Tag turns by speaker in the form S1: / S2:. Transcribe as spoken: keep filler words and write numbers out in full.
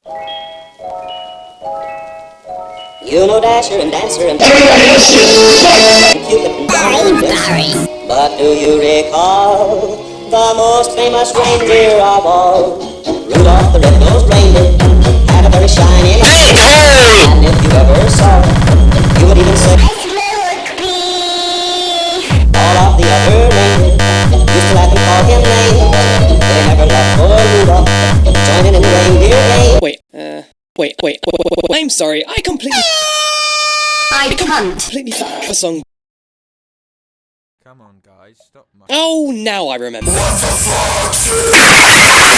S1: You know Dasher and Dancer and Cupid and Donald and Barry. But do you recall the most famous reindeer of all? Rudolph the red-nosed reindeer had a very shiny nose. And if you ever saw it, you would even say, all of the other reindeer used to laugh and call him names. They never left poor Rudolph joining in the reindeer game.
S2: Wait, uh, wait, wait, wait, wait, wait, I'm sorry, I completely...
S3: I can't.
S2: completely forgot the song.
S4: Come on, guys, stop.
S2: Oh, now I remember.
S5: What the fuck?